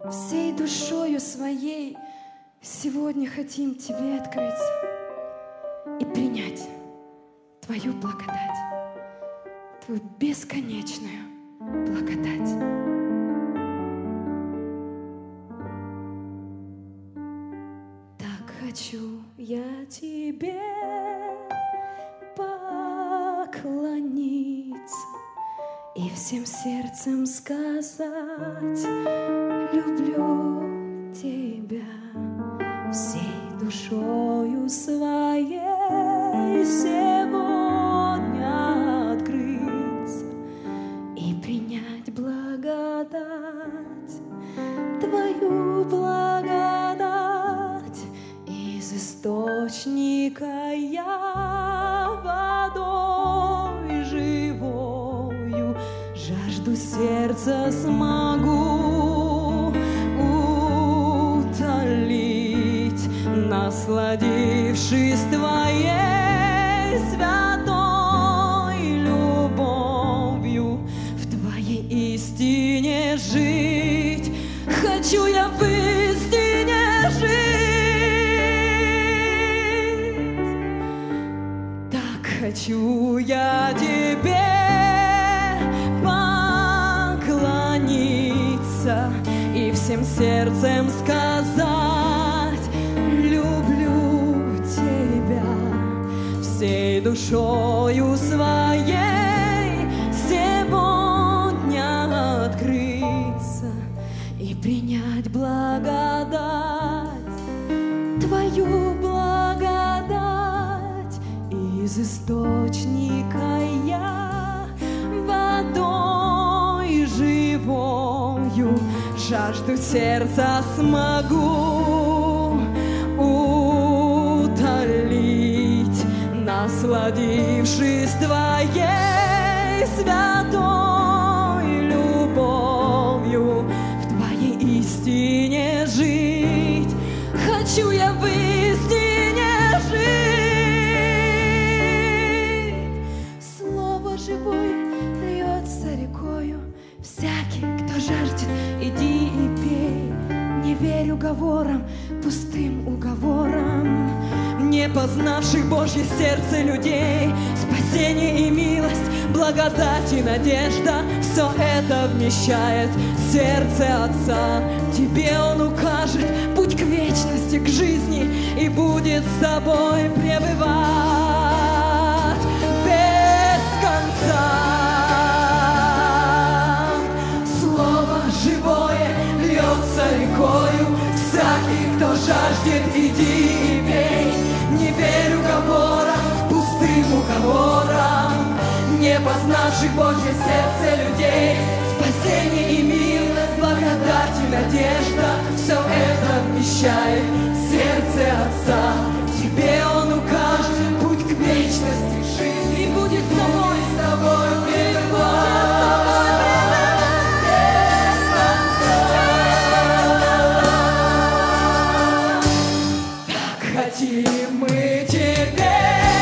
всей душою своей сегодня хотим Тебе открыться и принять Твою благодать, Твою бесконечную благодать. Так хочу я Тебе поклониться и всем сердцем сказать: люблю Тебя, всей душою своей сегодня открыться и принять благодать, Твою благодать. Из источника я водой живою жажду сердца смогу утолить, насладившись Твоей святой любовью, в Твоей истине жить. Хочу я в истине жить. Так хочу я Тебе поклониться и всем сердцем сказать: люблю Тебя, всей душою своей сегодня открыться и принять благодать, Твою благодать. Из источника я водой живою жажду сердца смогу утолить, насладившись Твоей святой любовью, в Твоей истине жить. Хочу я в истине жить. Слово живое льется рекою, всякий, кто жаждет, иди и пей. Не верь уговорам, пустым уговорам, не познавших Божье сердце людей. Спасение и милость, благодать и надежда — все это вмещает сердце Отца. Тебе Он укажет путь к вечности, к жизни, и будет с тобой пребывать без конца. Слово живое льется рекою, всякий, кто жаждет, иди и пей. Не верь уговорам, пустым уговорам, не познавших Божье сердце людей. Спасение и милость, благодать и надежда — все это вмещает сердце Отца. Тебе Он укажет путь к вечности, к жизни, и будет с тобой пребывать без конца. Так хотим мы Тебе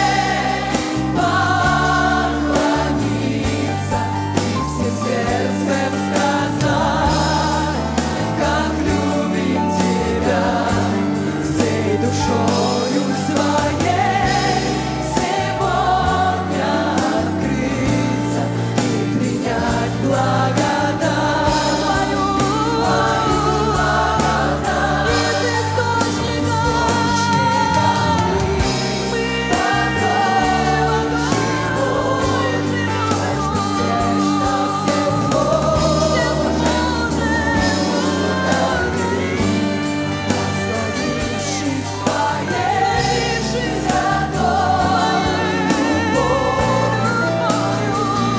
поклониться и всем сердцем сказать, как любим Тебя, всей душою своей сегодня открыться и принять благодать, Твою благодать. Из источника мы водой живой жажду сердца насладившись Твоей святой любовью,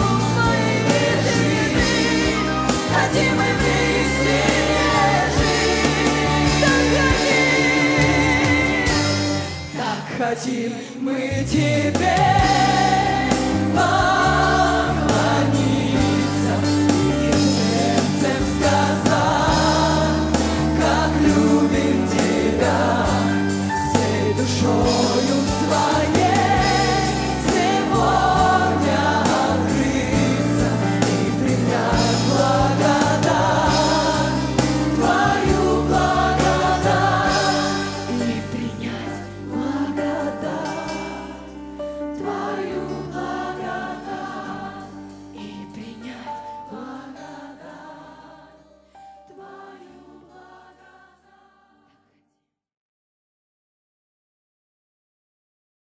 хотим мы в истине жить. Так хотим